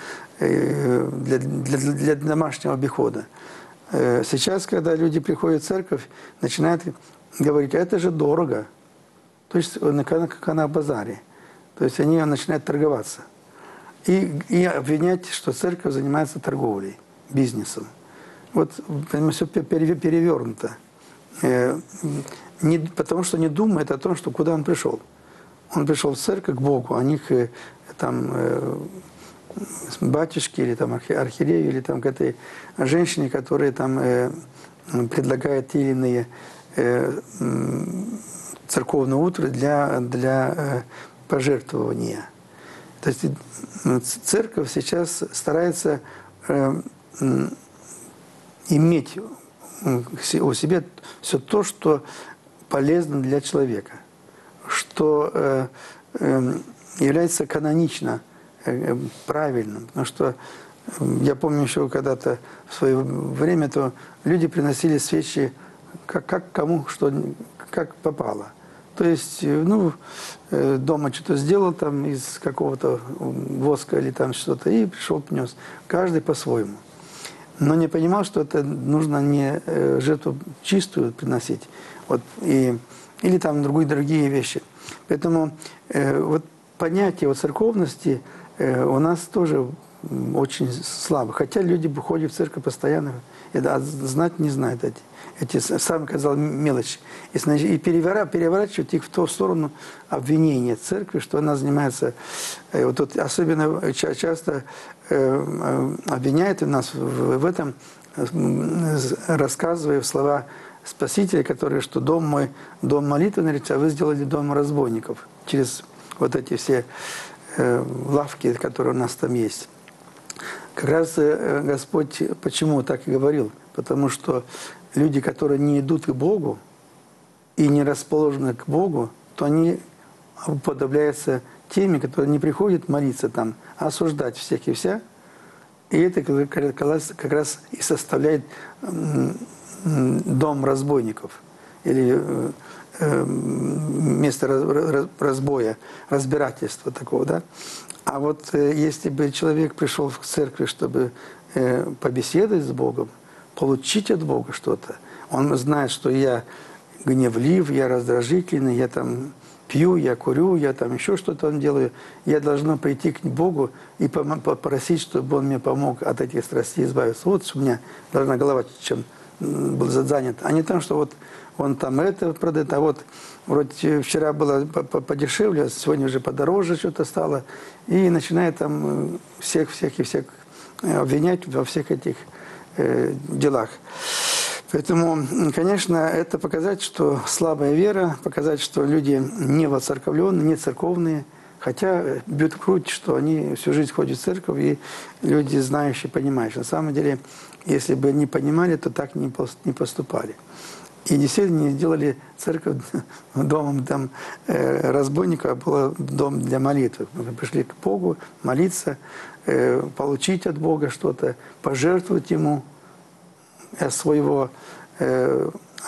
для, для, для домашнего обихода. Сейчас, когда люди приходят в церковь, начинают говорить, а это же дорого. То есть, как на базаре. То есть, они начинают торговаться. И, и обвинять, что церковь занимается торговлей, бизнесом. Вот все перевернуто. Не, потому что не думает о том, что куда он пришел. Он пришел в церковь к Богу, а них там батюшки или там архиерею, или там к этой женщине, которая там э, предлагает те или иные э, церковные утры для, для э, пожертвования. То есть церковь сейчас старается э, э, иметь у себя все то, что полезно для человека, что э, э, является канонично правильным. Потому что я помню еще когда-то в свое время, то люди приносили свечи как, как кому что, как попало. То есть, ну, дома что-то сделал там из какого-то воска или там что-то, и пришел, принес. Каждый по-своему. Но не понимал, что это нужно не жертву чистую приносить, вот, и, или там другие, другие вещи. Поэтому э, вот понятие о церковности у нас тоже очень слабо. Хотя люди ходят в церковь постоянно, а знать не знают эти, эти сам сказал, мелочи. И, и переворачивают их в ту сторону обвинения церкви, что она занимается... Вот тут особенно часто обвиняют нас в, в этом, рассказывая слова Спасителя, которые, что дом мой, дом молитвы, а вы сделали дом разбойников. Через вот эти все лавки, которые у нас там есть. Как раз Господь почему так и говорил? Потому что люди, которые не идут к Богу и не расположены к Богу, то они уподобляются теми, которые не приходят молиться там, а осуждать всех и вся. И это как раз, как раз и составляет дом разбойников или место разбоя, разбирательства такого, да. А вот если бы человек пришел в церковь, чтобы побеседовать с Богом, получить от Бога что-то, он знает, что я гневлив, я раздражительный, я там пью, я курю, я там еще что-то он делаю, я должен прийти к Богу и попросить, чтобы Он мне помог от этих страстей избавиться. Вот у меня должна голова чем была занята, а не там, что вот он там это продает, а вот вроде вчера было подешевле, а сегодня уже подороже что-то стало, и начинает там всех, всех и всех обвинять во всех этих э, делах. Поэтому, конечно, это показать, что слабая вера, показать, что люди не воцерковленные, не церковные, хотя бьют в грудь, что они всю жизнь ходят в церковь, и люди знающие, понимающие. На самом деле, если бы не понимали, то так не поступали. И действительно не сделали церковь домом там, э, разбойника, а был дом для молитвы. Мы пришли к Богу молиться, э, получить от Бога что-то, пожертвовать Ему своего, э,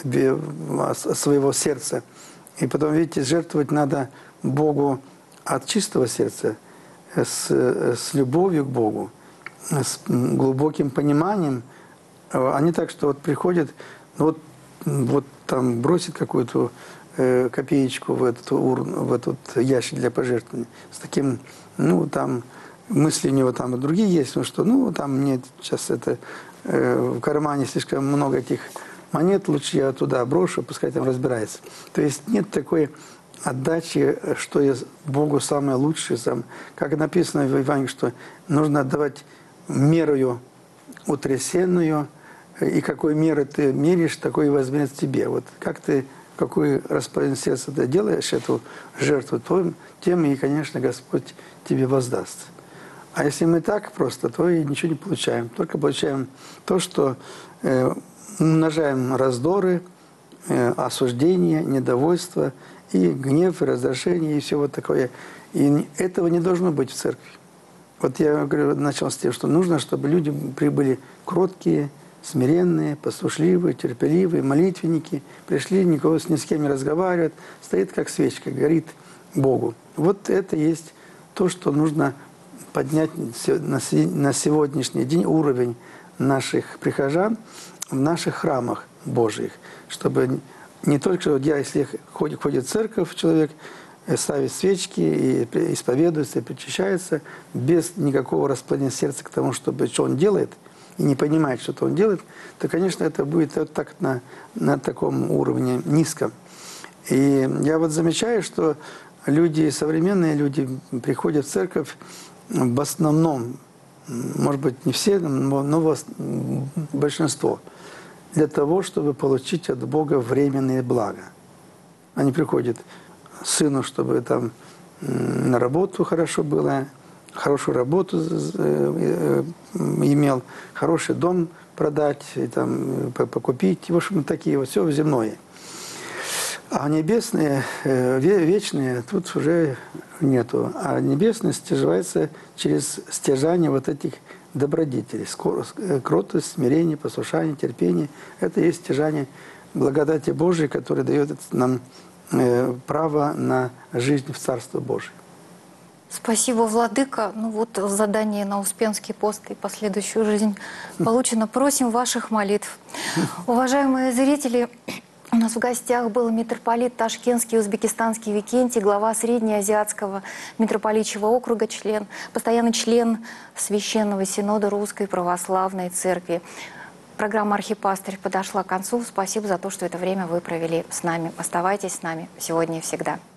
своего сердца. И потом, видите, жертвовать надо Богу от чистого сердца, с, с любовью к Богу, с глубоким пониманием, а не так, что вот приходит, ну вот, вот там бросит какую-то э, копеечку в этот, урн, в этот ящик для пожертвований, с таким, ну там, мысли у него там и другие есть, ну что, ну там мне сейчас это э, в кармане слишком много этих монет, лучше я туда брошу, пускай там разбирается. То есть нет такой отдачи, что есть Богу самое лучшее. Сам. Как написано в Евангелии, что нужно отдавать мерою утрясенную, и какой меры ты меришь, такой и возьмет тебе. Вот как ты, какой расположение сердца ты делаешь эту жертву, то, тем и, конечно, Господь тебе воздаст. А если мы так просто, то и ничего не получаем. Только получаем то, что э, умножаем раздоры, э, осуждение, недовольство, и гнев, и раздражение, и все вот такое. И этого не должно быть в церкви. Вот я говорю, начал с тем, что нужно, чтобы люди прибыли кроткие, смиренные, послушливые, терпеливые, молитвенники. Пришли, никого ни с кем не разговаривают, стоит как свечка, горит Богу. Вот это есть то, что нужно поднять на сегодняшний день уровень наших прихожан в наших храмах Божьих, чтобы не только, что я, если ходит, ходит в церковь, человек ставит свечки и исповедуется, и причащается, без никакого расположения сердца к тому, чтобы, что он делает, и не понимает, что-то он делает, то, конечно, это будет вот так на, на таком уровне низком. И я вот замечаю, что люди, современные люди приходят в церковь в основном, может быть, не все, но большинство, для того, чтобы получить от Бога временные блага. Они приходят сыну, чтобы там на работу хорошо было, хорошую работу имел, хороший дом продать, и там, покупить, в общем, такие вот, все земное. А небесные, вечные, тут уже нету. А небесные стяживается через стяжание вот этих добродетелей. Кротость, смирение, послушание, терпение. Это есть стяжание благодати Божией, которая дает нам право на жизнь в Царство Божие.
Спасибо, Владыка. Ну вот задание на Успенский пост и последующую жизнь получено. Просим ваших молитв. Уважаемые зрители, у нас в гостях был митрополит Ташкентский, узбекистанский Викентий, глава Среднеазиатского митрополичьего округа, член, постоянный член Священного Синода Русской Православной Церкви. Программа «Архипастырь» подошла к концу. Спасибо за то, что это время вы провели с нами. Оставайтесь с нами сегодня и всегда.